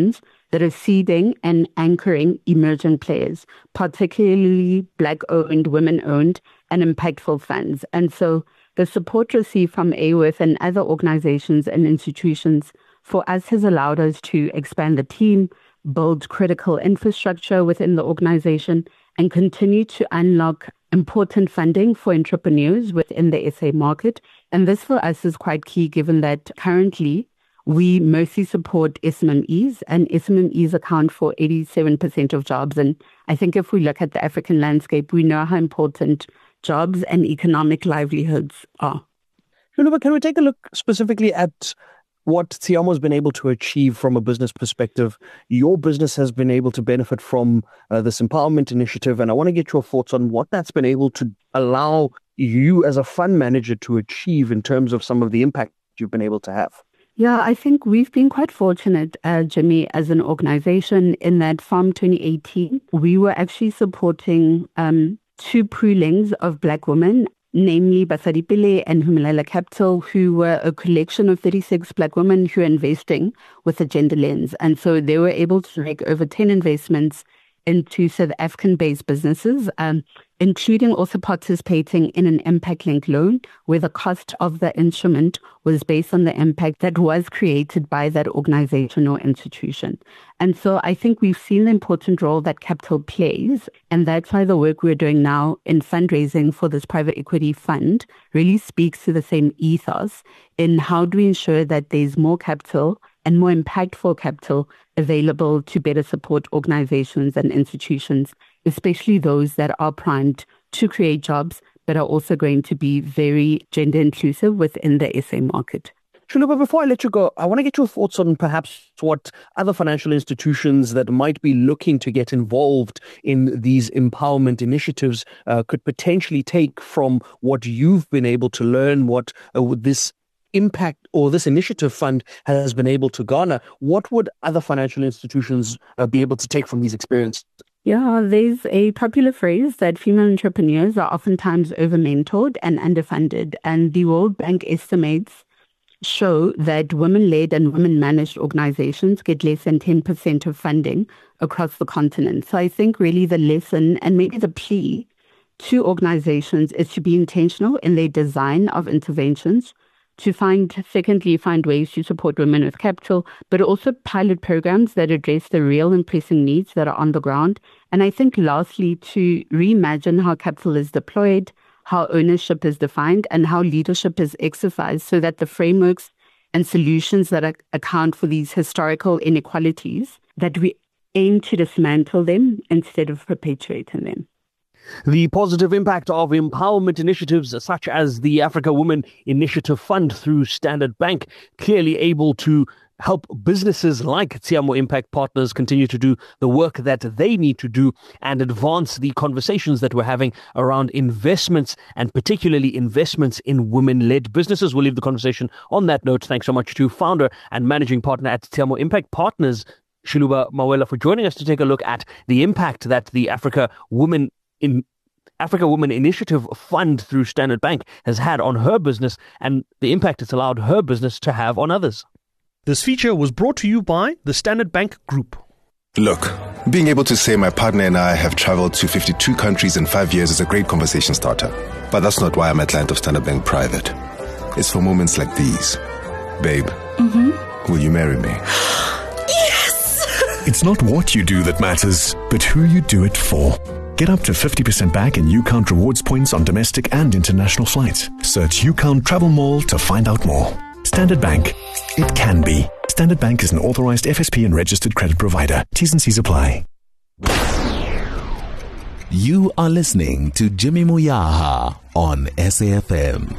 that are seeding and anchoring emerging players, particularly Black-owned, women-owned, and impactful funds. And so the support received from A W I F and other organizations and institutions for us has allowed us to expand the team, build critical infrastructure within the organization, and continue to unlock important funding for entrepreneurs within the S A market. And this for us is quite key, given that currently we mostly support S M M Es, and S M M Es account for eighty-seven percent of jobs. And I think if we look at the African landscape, we know how important jobs and economic livelihoods are. Shuluba, can we take a look specifically at what Tshiamo has been able to achieve from a business perspective? Your business has been able to benefit from uh, this empowerment initiative, and I want to get your thoughts on what that's been able to allow you as a fund manager to achieve in terms of some of the impact you've been able to have. Yeah, I think we've been quite fortunate, uh, Jimmy, as an organization, in that from twenty eighteen, we were actually supporting um, two poolings of Black women, namely Basadi Pele and Humelela Capital, who were a collection of thirty-six Black women who are investing with a gender lens. And so they were able to make over ten investments into South African-based businesses, um, including also participating in an impact-linked loan where the cost of the instrument was based on the impact that was created by that organization or institution. And so I think we've seen the important role that capital plays, and that's why the work we're doing now in fundraising for this private equity fund really speaks to the same ethos in how do we ensure that there's more capital and more impactful capital available to better support organizations and institutions, especially those that are primed to create jobs, but are also going to be very gender inclusive within the S A market. Shuluba, before I let you go, I want to get your thoughts on perhaps what other financial institutions that might be looking to get involved in these empowerment initiatives uh, could potentially take from what you've been able to learn, what uh, this impact or this initiative fund has been able to garner. What would other financial institutions uh, be able to take from these experiences? Yeah, there's a popular phrase that female entrepreneurs are oftentimes over-mentored and underfunded. And the World Bank estimates show that women-led and women-managed organizations get less than ten percent of funding across the continent. So I think really the lesson and maybe the plea to organizations is to be intentional in their design of interventions, to find, secondly, find ways to support women with capital, but also pilot programs that address the real and pressing needs that are on the ground. And I think lastly, to reimagine how capital is deployed, how ownership is defined, and how leadership is exercised so that the frameworks and solutions that are, account for these historical inequalities, that we aim to dismantle them instead of perpetuating them. The positive impact of empowerment initiatives such as the Africa Women Initiative Fund through Standard Bank, clearly able to help businesses like Tshiamo Impact Partners continue to do the work that they need to do and advance the conversations that we're having around investments and particularly investments in women-led businesses. We'll leave the conversation on that note. Thanks so much to founder and managing partner at Tshiamo Impact Partners, Shuluba Mawela, for joining us to take a look at the impact that the Africa Women in Africa Women Initiative Fund through Standard Bank has had on her business and the impact it's allowed her business to have on others. This feature was brought to you by the Standard Bank Group. Look, being able to say my partner and I have traveled to fifty-two countries in five years is a great conversation starter. But that's not why I'm a client of Standard Bank Private. It's for moments like these. Babe, mm-hmm. Will you marry me? Yes! It's not what you do that matters, but who you do it for. Get up to fifty percent back in UCount rewards points on domestic and international flights. Search UCount Travel Mall to find out more. Standard Bank. It can be. Standard Bank is an authorized F S P and registered credit provider. T's and C's apply. You are listening to Jimmy Moyaha on S A F M.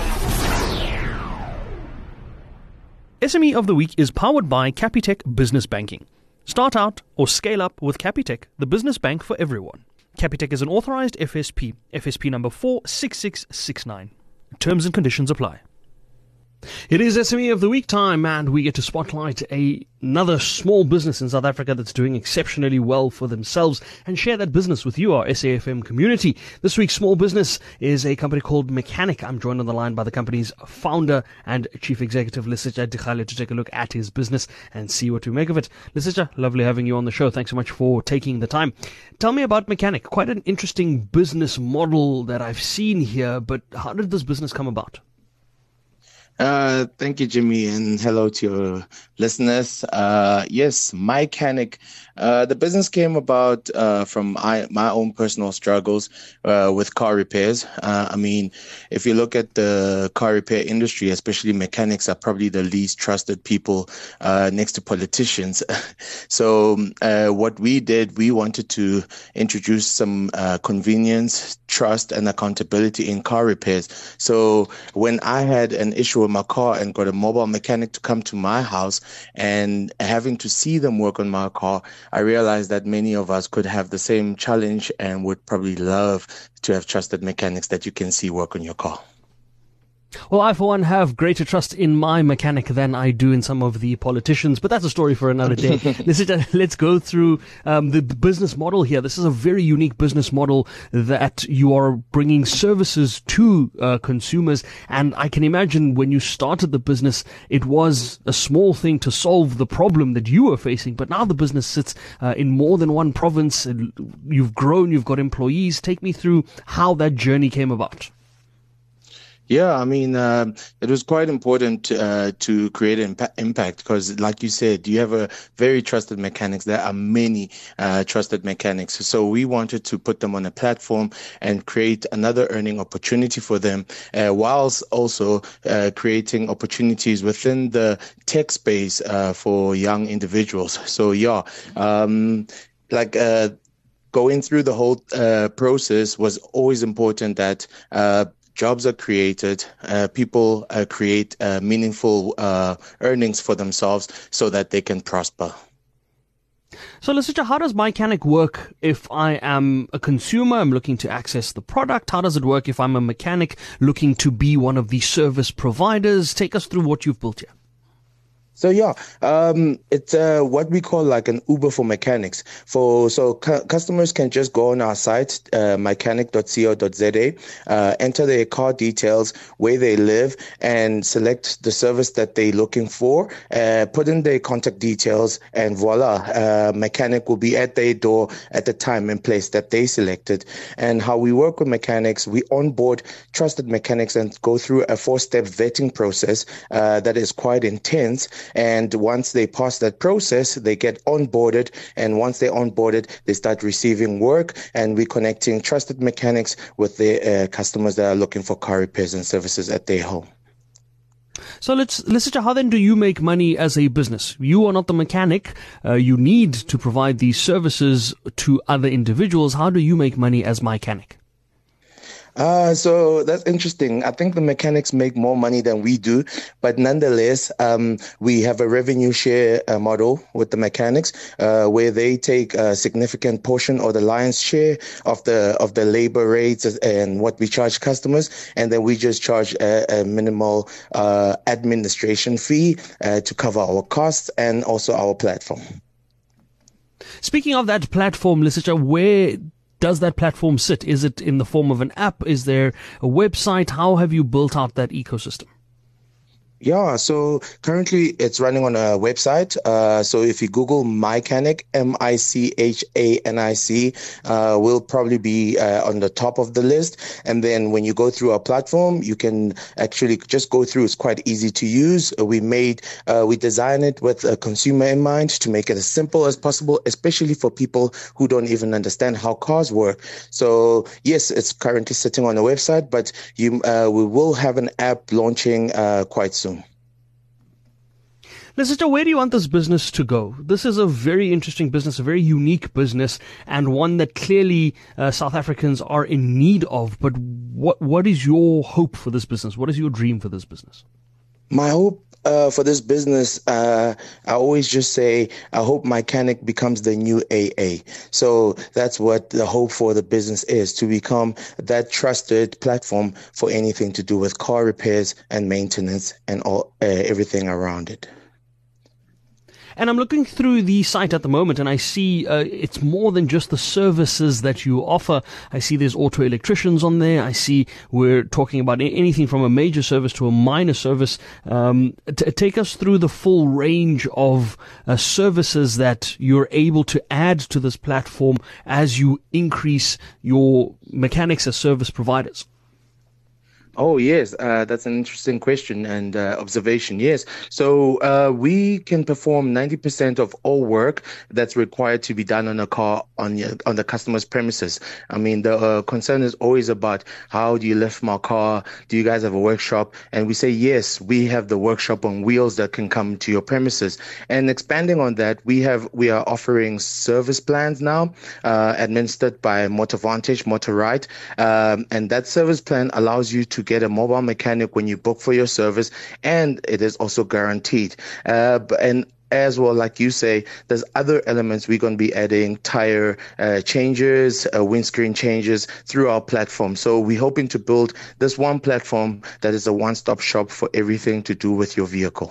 S M E of the Week is powered by Capitec Business Banking. Start out or scale up with Capitec, the business bank for everyone. Capitec is an authorized F S P, F S P number four six six six nine. Terms and conditions apply. It is S M E of the Week time, and we get to spotlight a, another small business in South Africa that's doing exceptionally well for themselves and share that business with you, our S A F M community. This week's small business is a company called Mechanic. I'm joined on the line by the company's founder and chief executive, Lesitsha Dikgale, to take a look at his business and see what we make of it. Lesitsha, lovely having you on the show. Thanks so much for taking the time. Tell me about Mechanic. Quite an interesting business model that I've seen here, but how did this business come about? Uh, thank you, Jimmy, and hello to your listeners. Uh, yes, Mechanic. Uh, the business came about uh, from I, my own personal struggles uh, with car repairs. Uh, I mean, if you look at the car repair industry, especially mechanics are probably the least trusted people uh, next to politicians. So uh, what we did, we wanted to introduce some uh, convenience, trust, and accountability in car repairs. So when I had an issue with my car and got a mobile mechanic to come to my house and having to see them work on my car, I realized that many of us could have the same challenge and would probably love to have trusted mechanics that you can see work on your car. Well, I, for one, have greater trust in my mechanic than I do in some of the politicians, but that's a story for another day. let's, let's go through um, the business model here. This is a very unique business model that you are bringing services to uh, consumers, and I can imagine when you started the business, it was a small thing to solve the problem that you were facing, but now the business sits uh, in more than one province. You've grown, you've got employees. Take me through how that journey came about. Yeah, I mean, uh, it was quite important uh, to create an impa- impact because, like you said, you have a very trusted mechanics. There are many uh, trusted mechanics. So we wanted to put them on a platform and create another earning opportunity for them, uh, whilst also uh, creating opportunities within the tech space uh, for young individuals. So, yeah, um, like... Uh, going through the whole uh, process was always important that uh, jobs are created, uh, people uh, create uh, meaningful uh, earnings for themselves so that they can prosper. So, Lesitsha, how does Mechanic work if I am a consumer, I'm looking to access the product? How does it work if I'm a mechanic looking to be one of the service providers? Take us through what you've built here. So yeah, um, it's uh, what we call like an Uber for mechanics. For so cu- customers can just go on our site, uh, mechanic dot co dot za, uh, enter their car details, where they live, and select the service that they're looking for. Uh, put in their contact details, and voila, uh, mechanic will be at their door at the time and place that they selected. And how we work with mechanics, we onboard trusted mechanics and go through a four-step vetting process uh, that is quite intense. And once they pass that process, they get onboarded. And once they're onboarded, they start receiving work. And we're connecting trusted mechanics with their uh, customers that are looking for car repairs and services at their home. So let's listen to how then do you make money as a business? You are not the mechanic. Uh, you need to provide these services to other individuals. How do you make money as Mechanic? Uh, so that's interesting. I think the mechanics make more money than we do, but nonetheless, um, we have a revenue share uh, model with the mechanics, uh, where they take a significant portion or the lion's share of the of the labor rates and what we charge customers, and then we just charge a, a minimal uh, administration fee uh, to cover our costs and also our platform. Speaking of that platform, Lesitsha, where does that platform sit? Is it in the form of an app? Is there a website? How have you built out that ecosystem? Yeah, so currently it's running on a website. Uh, so if you Google Mechanic, M I C H A N I C, uh, will probably be uh, on the top of the list. And then when you go through our platform, you can actually just go through. It's quite easy to use. We made, uh, we designed it with a consumer in mind to make it as simple as possible, especially for people who don't even understand how cars work. So yes, it's currently sitting on the website, but you, uh, we will have an app launching uh, quite soon. Lesitsha, where do you want this business to go? This is a very interesting business, a very unique business, and one that clearly uh, South Africans are in need of. But what what is your hope for this business? What is your dream for this business? My hope uh, for this business, uh, I always just say, I hope Mycanic becomes the new A A. So that's what the hope for the business is, to become that trusted platform for anything to do with car repairs and maintenance and all uh, everything around it. And I'm looking through the site at the moment, and I see uh, it's more than just the services that you offer. I see there's auto electricians on there. I see we're talking about anything from a major service to a minor service. Um, t- take us through the full range of uh, services that you're able to add to this platform as you increase your mechanics as service providers. Oh, yes, uh, that's an interesting question and uh, observation. Yes. So uh, we can perform ninety percent of all work that's required to be done on a car on your, on the customer's premises. I mean, the uh, concern is always about how do you lift my car? Do you guys have a workshop? And we say, yes, we have the workshop on wheels that can come to your premises. And expanding on that, we have we are offering service plans now uh, administered by MotorVantage, MotorRight. Um, and that service plan allows you to get a mobile mechanic when you book for your service, and it is also guaranteed. Uh, and as well, like you say, there's other elements we're going to be adding, tire uh, changes, uh, windscreen changes through our platform. So we're hoping to build this one platform that is a one-stop shop for everything to do with your vehicle.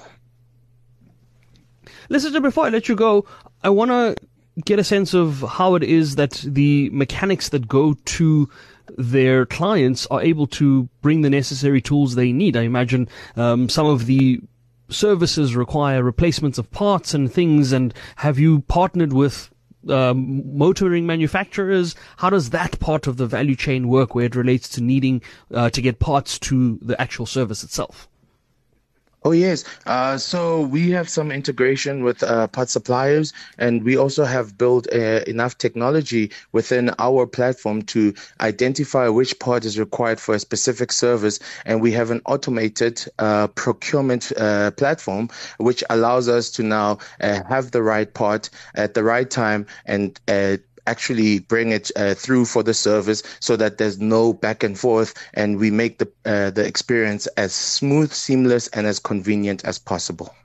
Listen, before I let you go, I want to get a sense of how it is that the mechanics that go to their clients are able to bring the necessary tools they need. I imagine um, some of the services require replacements of parts and things. And have you partnered with um, motoring manufacturers? How does that part of the value chain work, where it relates to needing uh, to get parts to the actual service itself? Oh, yes. Uh, so we have some integration with uh, part suppliers, and we also have built uh, enough technology within our platform to identify which part is required for a specific service. And we have an automated uh, procurement uh, platform, which allows us to now uh, have the right part at the right time and uh, actually bring it uh, through for the service, so that there's no back and forth, and we make the uh, the experience as smooth, seamless, and as convenient as possible.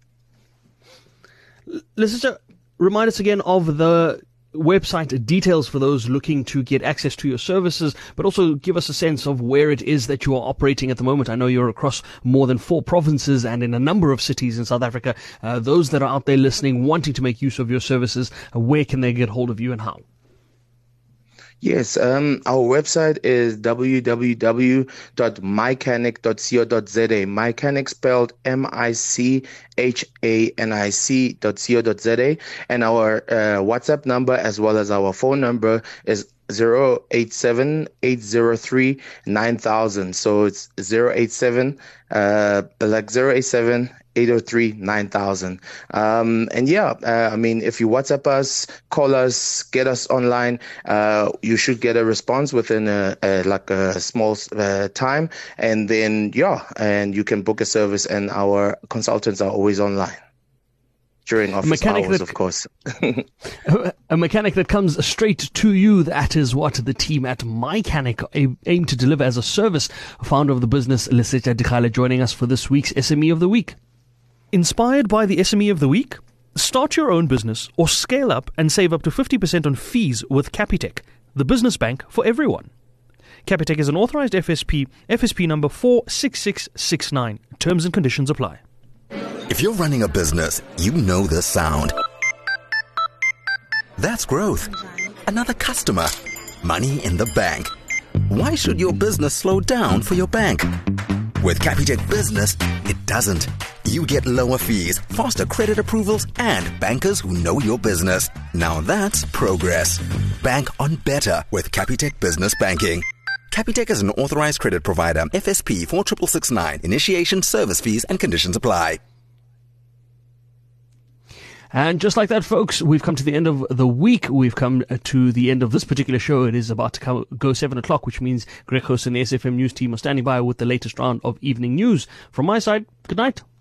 Let's remind us again of the website details for those looking to get access to your services, but also give us a sense of where it is that you are operating at the moment. I know you're across more than four provinces and in a number of cities in South Africa. Uh, those that are out there listening, wanting to make use of your services, uh, where can they get hold of you and how? Yes, um, our website is w w w dot mycanic dot co dot z a. Mycanic spelled M I C H A N I C dot co dot z a. And our uh, WhatsApp number as well as our phone number is zero eight seven, eight zero three, nine thousand. So it's zero eight seven, uh, like zero eight seven, eight zero three, nine thousand. Um, and yeah, uh, I mean, if you WhatsApp us, call us, get us online, uh, you should get a response within a, a like a small uh, time. And then, yeah, and you can book a service, and our consultants are always online. During office hours, that, of course. A mechanic that comes straight to you. That is what the team at Mycanic aim to deliver as a service. Founder of the business, Lesetja Dikgale, joining us for this week's S M E of the Week. Inspired by the S M E of the Week? Start your own business or scale up and save up to fifty percent on fees with Capitec, the business bank for everyone. Capitec is an authorized F S P, F S P number four six six six nine. Terms and conditions apply. If you're running a business, you know this sound. That's growth. Another customer. Money in the bank. Why should your business slow down for your bank? With Capitec Business, it doesn't. You get lower fees, faster credit approvals, and bankers who know your business. Now that's progress. Bank on better with Capitec Business Banking. Capitec is an authorized credit provider. F S P four six six nine. Initiation, service fees, and conditions apply. And just like that, folks, we've come to the end of the week. We've come to the end of this particular show. It is about to come, go seven o'clock, which means Greg Host and the S F M News team are standing by with the latest round of evening news. From my side, good night.